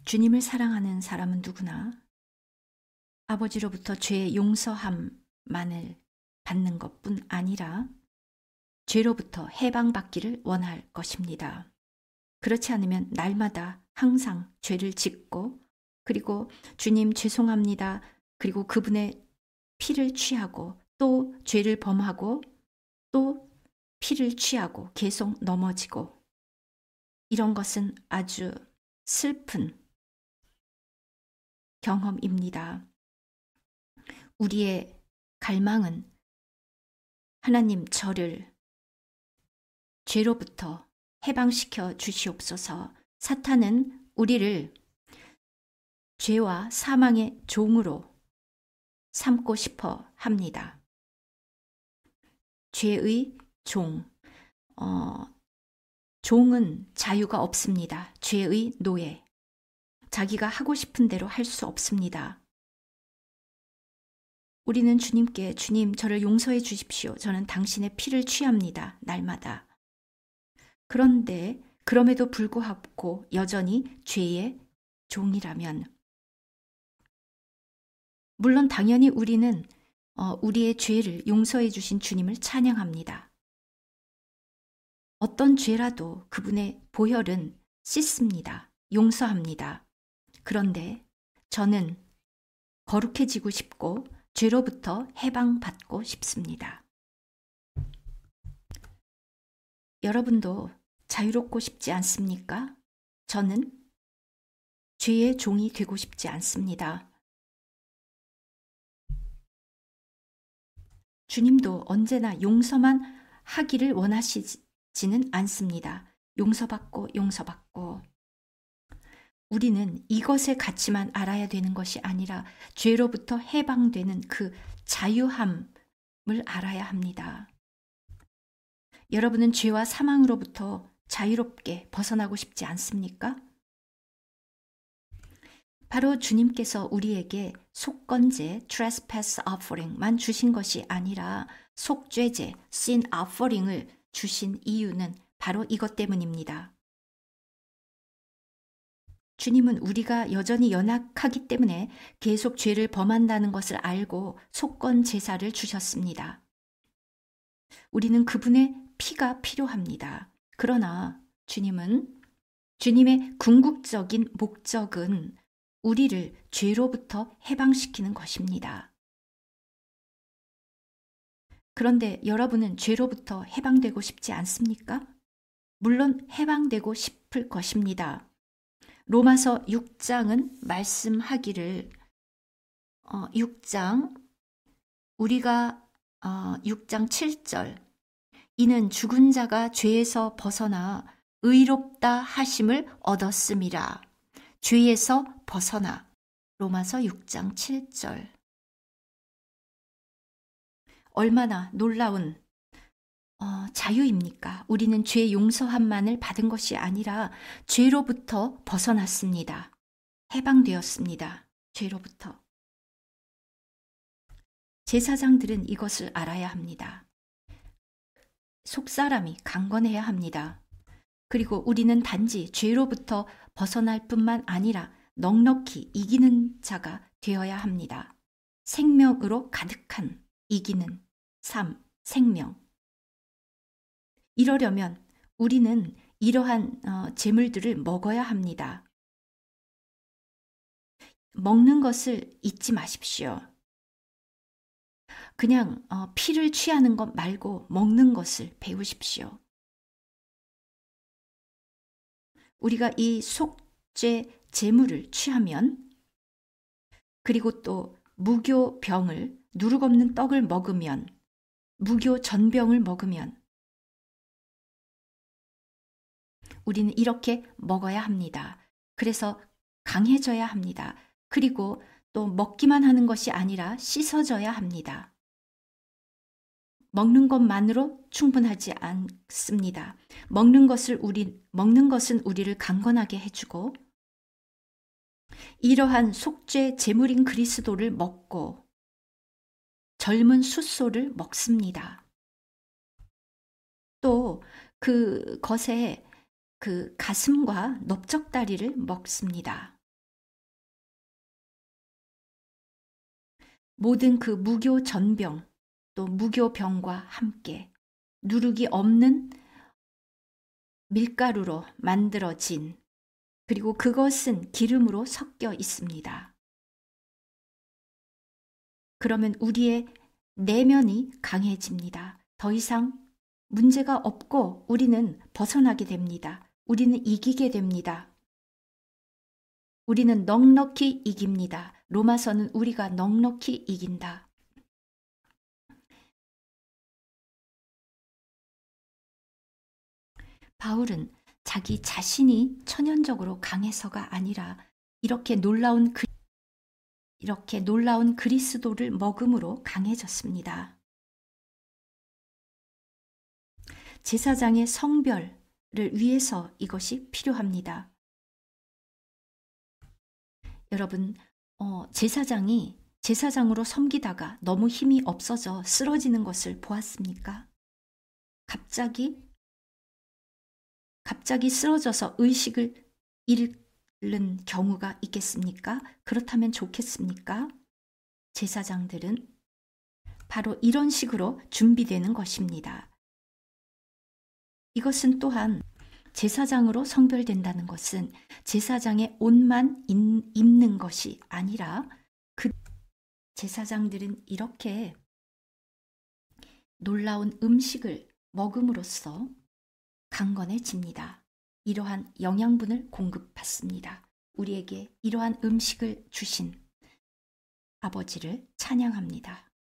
주님을 사랑하는 사람은 누구나 아버지로부터 죄의 용서함만을 받는 것뿐 아니라 죄로부터 해방받기를 원할 것입니다. 그렇지 않으면 날마다 항상 죄를 짓고 그리고 주님 죄송합니다. 그리고 그분의 피를 취하고 또 죄를 범하고 또 피를 취하고 계속 넘어지고 이런 것은 아주 슬픈 경험입니다. 우리의 갈망은 하나님 저를 죄로부터 해방시켜 주시옵소서. 사탄은 우리를 죄와 사망의 종으로 삼고 싶어 합니다. 죄의 종, 종은 자유가 없습니다. 죄의 노예, 자기가 하고 싶은 대로 할 수 없습니다. 우리는 주님께 주님 저를 용서해 주십시오. 저는 당신의 피를 취합니다. 날마다. 그런데 그럼에도 불구하고 여전히 죄의 종이라면 물론 당연히 우리는 우리의 죄를 용서해 주신 주님을 찬양합니다. 어떤 죄라도 그분의 보혈은 씻습니다. 용서합니다. 그런데 저는 거룩해지고 싶고 죄로부터 해방받고 싶습니다. 여러분도 자유롭고 싶지 않습니까? 저는 죄의 종이 되고 싶지 않습니다. 주님도 언제나 용서만 하기를 원하시지는 않습니다. 용서받고 용서받고. 우리는 이것의 가치만 알아야 되는 것이 아니라 죄로부터 해방되는 그 자유함을 알아야 합니다. 여러분은 죄와 사망으로부터 자유롭게 벗어나고 싶지 않습니까? 바로 주님께서 우리에게 속건제 (trespass offering)만 주신 것이 아니라 속죄제 (sin offering을) 주신 이유는 바로 이것 때문입니다. 주님은 우리가 여전히 연약하기 때문에 계속 죄를 범한다는 것을 알고 속건 제사를 주셨습니다. 우리는 그분의 피가 필요합니다. 그러나 주님의 궁극적인 목적은 우리를 죄로부터 해방시키는 것입니다. 그런데 여러분은 죄로부터 해방되고 싶지 않습니까? 물론 해방되고 싶을 것입니다. 로마서 6장은 말씀하기를 6장 7절 이는 죽은 자가 죄에서 벗어나 의롭다 하심을 얻었음이라. 죄에서 벗어나. 로마서 6장 7절. 얼마나 놀라운 자유입니까? 우리는 죄 용서함만을 받은 것이 아니라 죄로부터 벗어났습니다. 해방되었습니다. 죄로부터. 제사장들은 이것을 알아야 합니다. 속사람이 강건해야 합니다. 그리고 우리는 단지 죄로부터 벗어날 뿐만 아니라 넉넉히 이기는 자가 되어야 합니다. 생명으로 가득한 이기는 삶, 생명. 이러려면 우리는 이러한 재물들을 먹어야 합니다. 먹는 것을 잊지 마십시오. 그냥 피를 취하는 것 말고 먹는 것을 배우십시오. 우리가 이 속죄 제물을 취하면 그리고 또 무교 병을 누룩 없는 떡을 먹으면 무교 전병을 먹으면 우리는 이렇게 먹어야 합니다. 그래서 강해져야 합니다. 그리고 또 먹기만 하는 것이 아니라 씻어져야 합니다. 먹는 것만으로 충분하지 않습니다. 먹는 것은 우리를 강건하게 해주고 이러한 속죄 제물인 그리스도를 먹고 젊은 숫소를 먹습니다. 또 그것에 그 가슴과 넓적다리를 먹습니다. 모든 그 무교 전병 또 무교 병과 함께 누룩이 없는 밀가루로 만들어진 그리고 그것은 기름으로 섞여 있습니다. 그러면 우리의 내면이 강해집니다. 더 이상 문제가 없고 우리는 벗어나게 됩니다. 우리는 이기게 됩니다. 우리는 넉넉히 이깁니다. 로마서는 우리가 넉넉히 이긴다. 바울은 자기 자신이 천연적으로 강해서가 아니라 이렇게 놀라운 그리스도를 먹음으로 강해졌습니다. 제사장의 성별을 위해서 이것이 필요합니다. 여러분, 제사장이 제사장으로 섬기다가 너무 힘이 없어져 쓰러지는 것을 보았습니까? 갑자기 쓰러져서 의식을 잃는 경우가 있겠습니까? 그렇다면 좋겠습니까? 제사장들은 바로 이런 식으로 준비되는 것입니다. 이것은 또한 제사장으로 성별된다는 것은 제사장의 옷만 입는 것이 아니라 그 제사장들은 이렇게 놀라운 음식을 먹음으로써 강건해집니다. 이러한 영양분을 공급받습니다. 우리에게 이러한 음식을 주신 아버지를 찬양합니다.